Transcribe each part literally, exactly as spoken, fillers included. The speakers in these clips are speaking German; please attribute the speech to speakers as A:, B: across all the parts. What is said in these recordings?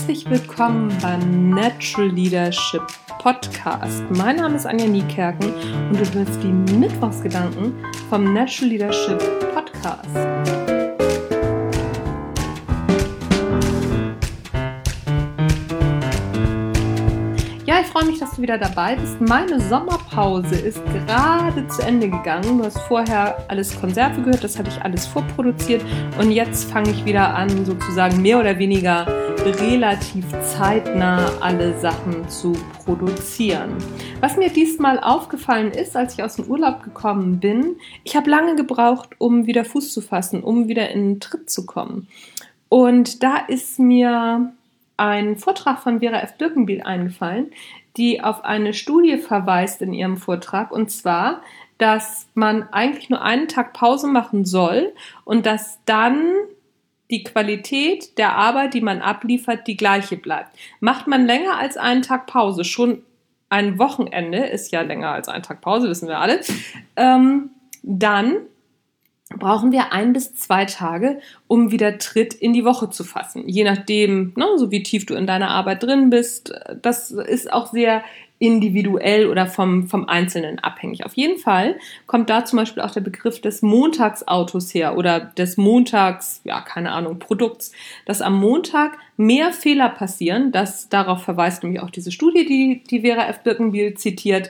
A: Herzlich willkommen beim Natural Leadership Podcast. Mein Name ist Anja Niekerken und du hörst die Mittwochsgedanken vom Natural Leadership Podcast. Ja, ich freue mich, dass du wieder dabei bist. Meine Sommerpause ist gerade zu Ende gegangen. Du hast vorher alles Konserve gehört, das hatte ich alles vorproduziert und jetzt fange ich wieder an, sozusagen mehr oder weniger relativ zeitnah alle Sachen zu produzieren. Was mir diesmal aufgefallen ist, als ich aus dem Urlaub gekommen bin, ich habe lange gebraucht, um wieder Fuß zu fassen, um wieder in den Tritt zu kommen. Und da ist mir ein Vortrag von Vera F. Birkenbiel eingefallen, die auf eine Studie verweist in ihrem Vortrag, und zwar, dass man eigentlich nur einen Tag Pause machen soll und dass dann die Qualität der Arbeit, die man abliefert, die gleiche bleibt. Macht man länger als einen Tag Pause, schon ein Wochenende ist ja länger als ein Tag Pause, wissen wir alle, ähm, dann brauchen wir ein bis zwei Tage, um wieder Tritt in die Woche zu fassen. Je nachdem, ne, so wie tief du in deiner Arbeit drin bist, das ist auch sehr individuell oder vom, vom Einzelnen abhängig. Auf jeden Fall kommt da zum Beispiel auch der Begriff des Montagsautos her oder des Montags, ja, keine Ahnung, Produkts, dass am Montag mehr Fehler passieren. Das, darauf verweist nämlich auch diese Studie, die, die Vera F. Birkenbiel zitiert,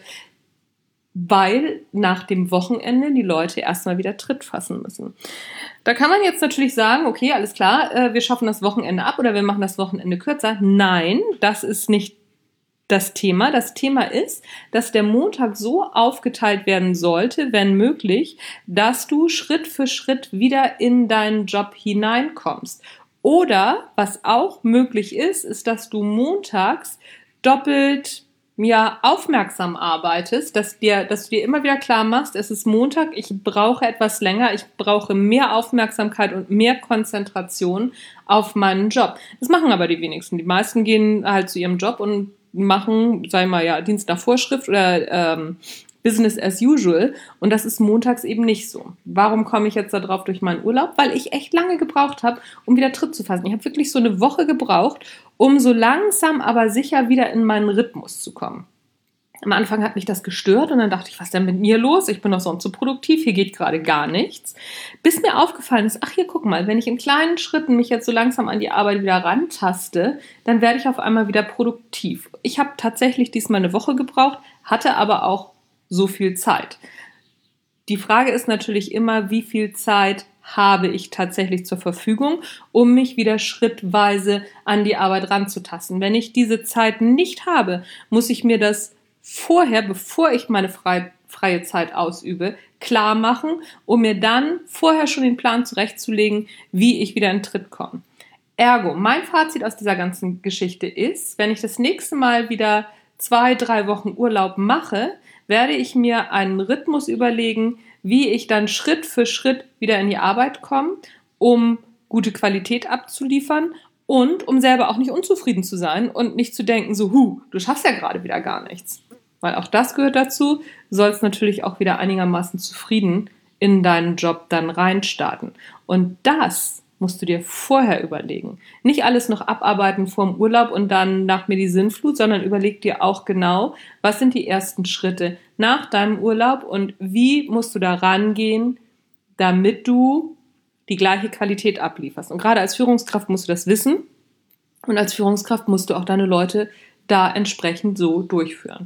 A: weil nach dem Wochenende die Leute erstmal wieder Tritt fassen müssen. Da kann man jetzt natürlich sagen, okay, alles klar, äh, wir schaffen das Wochenende ab oder wir machen das Wochenende kürzer. Nein, das ist nicht das Thema. Das Thema ist, dass der Montag so aufgeteilt werden sollte, wenn möglich, dass du Schritt für Schritt wieder in deinen Job hineinkommst. Oder, was auch möglich ist, ist, dass du montags doppelt ja, aufmerksam arbeitest, dass dir, dass du dir immer wieder klar machst, es ist Montag, ich brauche etwas länger, ich brauche mehr Aufmerksamkeit und mehr Konzentration auf meinen Job. Das machen aber die wenigsten. Die meisten gehen halt zu ihrem Job und machen, sagen wir mal, ja, Dienst nach Vorschrift oder ähm, Business as usual, und das ist montags eben nicht so. Warum komme ich jetzt da drauf durch meinen Urlaub? Weil ich echt lange gebraucht habe, um wieder Tritt zu fassen. Ich habe wirklich so eine Woche gebraucht, um so langsam, aber sicher wieder in meinen Rhythmus zu kommen. Am Anfang hat mich das gestört und dann dachte ich, was ist denn mit mir los? Ich bin doch sonst so produktiv, hier geht gerade gar nichts. Bis mir aufgefallen ist, ach hier, guck mal, wenn ich in kleinen Schritten mich jetzt so langsam an die Arbeit wieder rantaste, dann werde ich auf einmal wieder produktiv. Ich habe tatsächlich diesmal eine Woche gebraucht, hatte aber auch so viel Zeit. Die Frage ist natürlich immer, wie viel Zeit habe ich tatsächlich zur Verfügung, um mich wieder schrittweise an die Arbeit ranzutasten. Wenn ich diese Zeit nicht habe, muss ich mir das vorher, bevor ich meine frei, freie Zeit ausübe, klar machen, um mir dann vorher schon den Plan zurechtzulegen, wie ich wieder in den Tritt komme. Ergo, mein Fazit aus dieser ganzen Geschichte ist, wenn ich das nächste Mal wieder zwei, drei Wochen Urlaub mache, werde ich mir einen Rhythmus überlegen, wie ich dann Schritt für Schritt wieder in die Arbeit komme, um gute Qualität abzuliefern und um selber auch nicht unzufrieden zu sein und nicht zu denken, so, hu, du schaffst ja gerade wieder gar nichts. Weil auch das gehört dazu, du sollst natürlich auch wieder einigermaßen zufrieden in deinen Job dann reinstarten. Und das musst du dir vorher überlegen. Nicht alles noch abarbeiten vorm Urlaub und dann nach mir die Sinnflut, sondern überleg dir auch genau, was sind die ersten Schritte nach deinem Urlaub und wie musst du da rangehen, damit du die gleiche Qualität ablieferst. Und gerade als Führungskraft musst du das wissen und als Führungskraft musst du auch deine Leute da entsprechend so durchführen.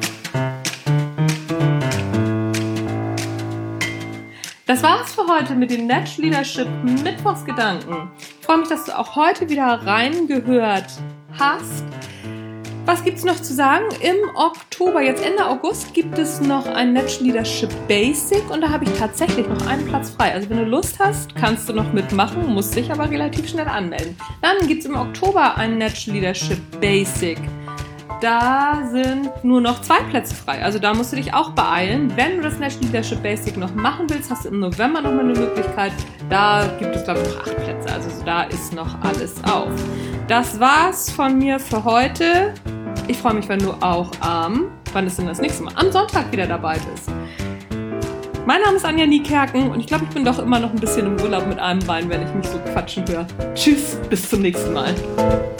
A: Das war's für heute mit den Natural Leadership Mittwochsgedanken. Ich freue mich, dass du auch heute wieder reingehört hast. Was gibt's noch zu sagen? Im Oktober, jetzt Ende August, gibt es noch ein Natural Leadership Basic und da habe ich tatsächlich noch einen Platz frei. Also wenn du Lust hast, kannst du noch mitmachen, musst dich aber relativ schnell anmelden. Dann gibt's im Oktober ein Natural Leadership Basic. Da sind nur noch zwei Plätze frei. Also da musst du dich auch beeilen. Wenn du das Natural Leadership Basic noch machen willst, hast du im November noch mal eine Möglichkeit. Da gibt es, glaube ich, noch acht Plätze. Also da ist noch alles auf. Das war's von mir für heute. Ich freue mich, wenn du auch am, wann ist denn das nächste Mal? Am Sonntag wieder dabei bist. Mein Name ist Anja Niekerken und ich glaube, ich bin doch immer noch ein bisschen im Urlaub mit einem Bein, wenn ich mich so quatschen höre. Tschüss, bis zum nächsten Mal.